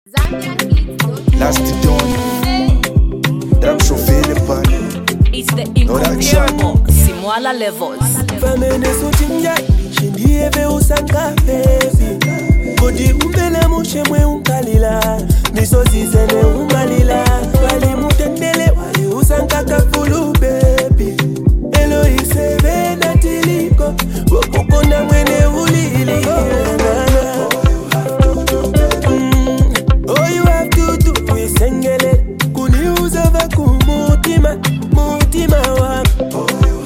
Last it done. That I'm so feeling bad. It's the incomparable Simwala Levels. Famene sutinja, shindieve usanga baby. Kodi umbele mushemwe unkalila, misozi zene umalila. Wali mutendele, wali usanga kafulu baby. Elo isebe na tiliko, wakukona mwene ulili. All you have to do is sengele, kuniuza vaku mutima, mutima wako.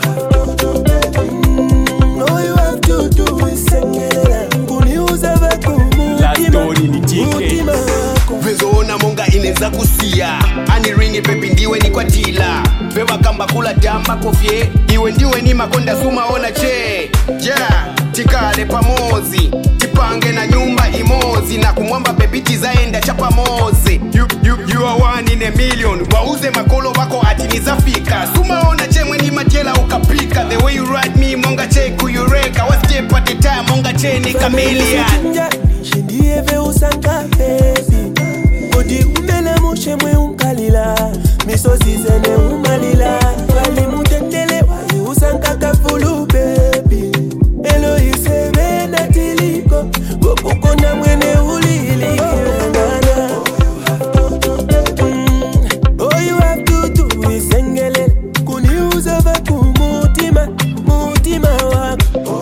Vezoona monga ineza kusia aniringi pepi ndiwe ni kwa tila Beba kamba kula damba kofye Iwe ndiwe ni makonda suma ona che Yeah, tikale pamozi Tipange na nyumba imozi Na kumwamba pepiti zaenda chapa mozi You are one in a million Wauze makolo wako ati nizafika Suma ona che mweni majela ukapika The way you ride me monga che kuyureka One step at a time monga che ni chameleon Shindieve usanga baby. Kodi umbele mushemwe unkalila, misozi zene umalila. Wali mutendele wali usanga kafulu baby. Elo isebe na tiliko, wakukona mwene ulili. All you have to do is sengele, kuniuza vaku mutima, mutima wako.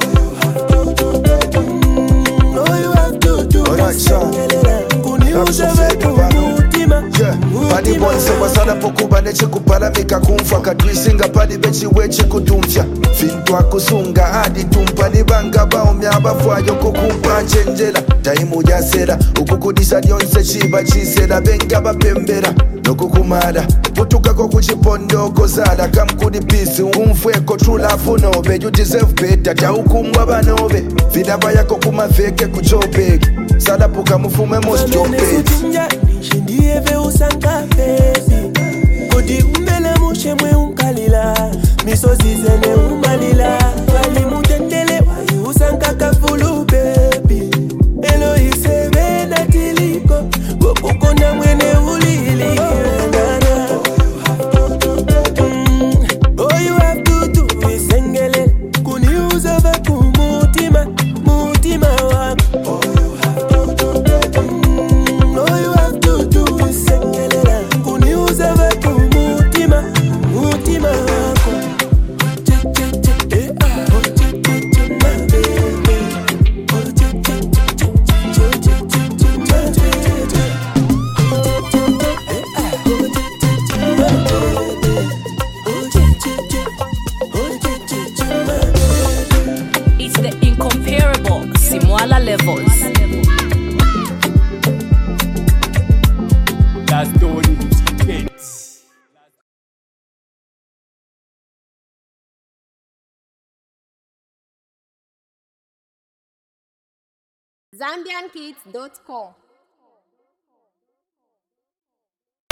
Padi bonse wasala pokuba neche kupalamika kumfa Katwisinga padi bechi weche kutumfya Fintwa kusunga adi tumpa Nibanga baumya abafwayo kukumpa chenjela Taimu jasera ukukudisa nyonse chiba chisera Benga bapembera nokukumada Putuka kuchipondo kozala Kamkudi pisi umfweko trula funobe You deserve better taukumwa banobe Vidaba yako kumafeke kuchopeki Sadapuka mufume mostopeki Shindieve usanga baby. Kodi umbele mushemwe unkalila, misozi zene umalila. Wali mutendele wali usanga kafulu baby. Elo isebe na tiliko, wakukona mwene ulili. All you have to do is sengele, kuniuza vaku mutima, mutima wako. It's the incomparable Simwala Levels. That's the only ZambianKids.com